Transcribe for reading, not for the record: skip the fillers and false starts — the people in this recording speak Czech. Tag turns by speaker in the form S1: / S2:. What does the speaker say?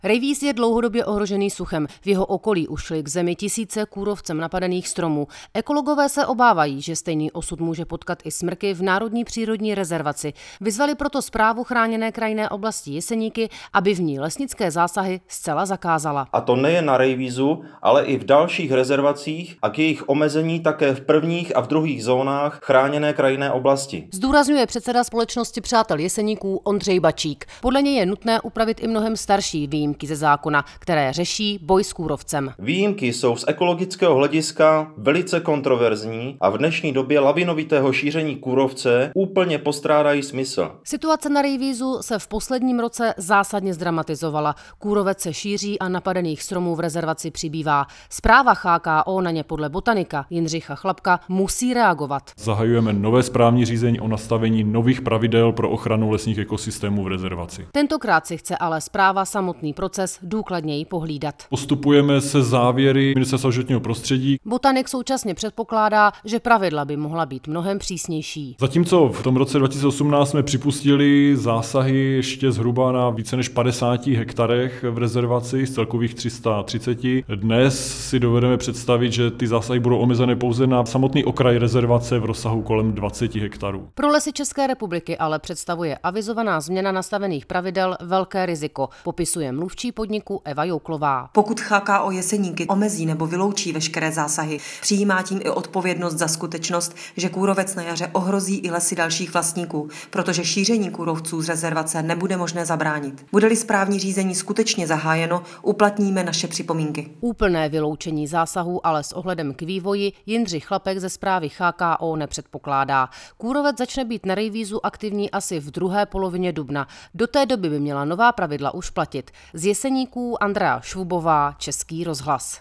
S1: Rejvíz je dlouhodobě ohrožený suchem. V jeho okolí ušly k zemi tisíce kůrovcem napadených stromů. Ekologové se obávají, že stejný osud může potkat i smrky v Národní přírodní rezervaci. Vyzvali proto Správu chráněné krajinné oblasti Jeseníky, aby v ní lesnické zásahy zcela zakázala.
S2: A to nejen na Rejvízu, ale i v dalších rezervacích a k jejich omezení také v prvních a v druhých zónách chráněné krajinné oblasti.
S1: Zdůrazňuje předseda společnosti Přátel Jeseníků Ondřej Bačík. Podle něj je nutné upravit i mnohem starší výjimky ze zákona, které řeší boj s kůrovcem.
S2: Výjimky jsou z ekologického hlediska velice kontroverzní a v dnešní době lavinovitého šíření kůrovce úplně postrádají smysl.
S1: Situace na Rejvízu se v posledním roce zásadně zdramatizovala. Kůrovec se šíří a napadených stromů v rezervaci přibývá. Správa HKO na ně podle botanika Jindřicha Chlapka musí reagovat.
S3: Zahajujeme nové správní řízení o nastavení nových pravidel pro ochranu lesních ekosystémů v rezervaci.
S1: Tentokrát si chce ale správa samotný proces důkladněji pohlídat.
S3: Postupujeme se závěry Ministerstva životního prostředí.
S1: Botanik současně předpokládá, že pravidla by mohla být mnohem přísnější.
S3: Zatímco v tom roce 2018 jsme připustili zásahy ještě zhruba na více než 50 hektarech v rezervaci z celkových 330, dnes si dovedeme představit, že ty zásahy budou omezené pouze na samotný okraj rezervace v rozsahu kolem 20 hektarů.
S1: Pro Lesy České republiky ale představuje avizovaná změna nastavených pravidel velké riziko, popisuje mluvčí podniku Eva Jouklová.
S4: Pokud HKO Jeseníky omezí nebo vyloučí veškeré zásahy, přijímá tím i odpovědnost za skutečnost, že kůrovec na jaře ohrozí i lesy dalších vlastníků, protože šíření kůrovců z rezervace nebude možné zabránit. Bude-li správní řízení skutečně zahájeno, uplatníme naše připomínky.
S1: Úplné vyloučení zásahů ale s ohledem k vývoji Jindřich Chlapek ze správy HKO nepředpokládá. Kůrovec začne být na Rejvízu aktivní asi v druhé polovině dubna. Do té doby by měla nová pravidla už platit. Z Jeseníků Andrea Švubová, Český rozhlas.